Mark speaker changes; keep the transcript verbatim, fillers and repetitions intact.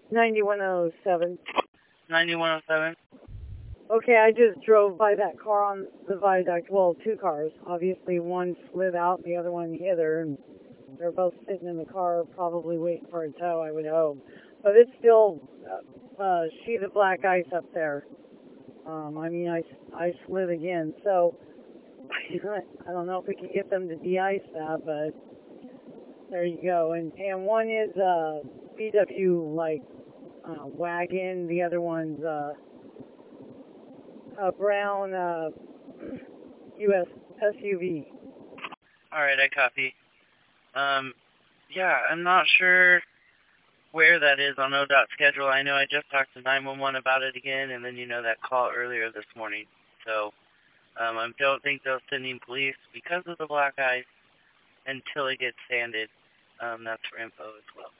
Speaker 1: ninety-one oh seven.
Speaker 2: ninety-one oh seven?
Speaker 1: Okay, I just drove by that car on the viaduct. Well, two cars. Obviously, one slid out and the other one hit her. And they're both sitting in the car, probably waiting for a tow, I would hope. But it's still uh, uh, sheet of black ice up there. Um, I mean, I, I slid again. So, I don't know if we can get them to de-ice that, but there you go. And, and one is a V W, like, uh, wagon. The other one's uh, a brown uh, U S S U V.
Speaker 2: Alright, I copy. Um, yeah, I'm not sure where that is on O D O T's schedule. I know I just talked to nine one one about it again, and then, you know, that call earlier this morning. So, um, I don't think they'll send in police because of the black ice until it gets sanded. Um, that's for info as well.